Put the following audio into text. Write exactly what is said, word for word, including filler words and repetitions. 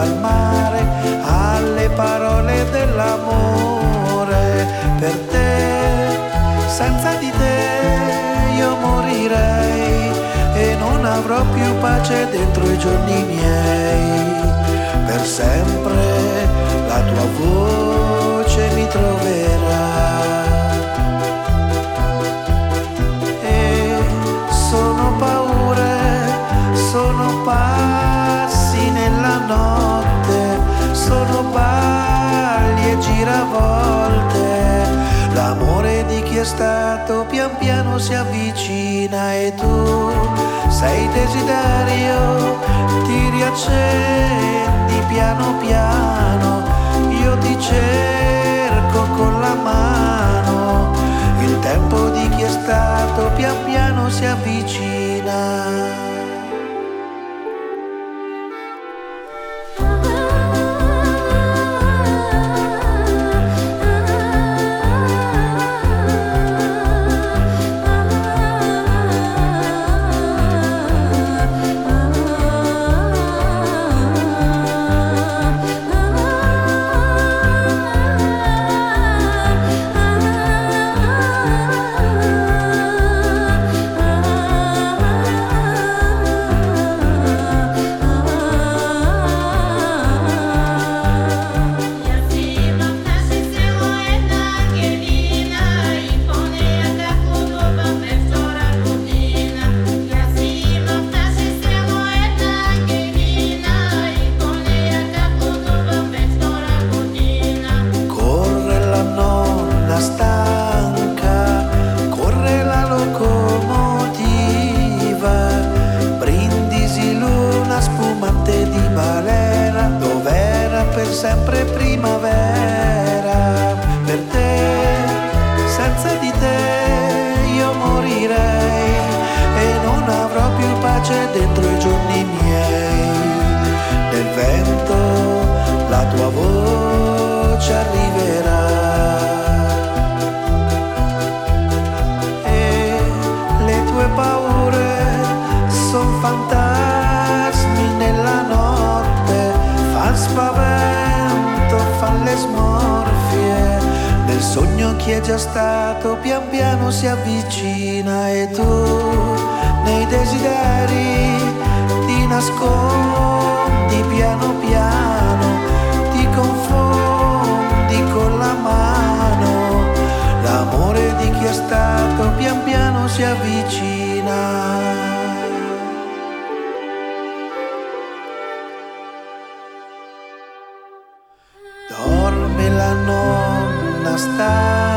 riva al mare, alle parole dell'amore per te. Senza di te io morirei e non avrò più pace dentro i giorni miei. Per sempre la tua voce mi troverà. E sono paure, sono passi nella notte, sono balli e giravolte. L'amore di chi è stato pian piano si avvicina e tu sei desiderio, ti riaccendi piano piano, io ti cerco con la mano, il tempo di chi è stato pian piano si avvicina. Sempre primavera per te, senza di te io morirei e non avrò più pace dentro i giorni miei. Nel vento la tua voce arriverà e le tue paure son fantasmi nella notte, fan spavento, fan le smorfie. Nel sogno chi è già stato pian piano si avvicina e tu nei desideri ti nascondi piano piano, ti confondi con la mano. L'amore di chi è stato pian piano si avvicina. Dorme la nonna sta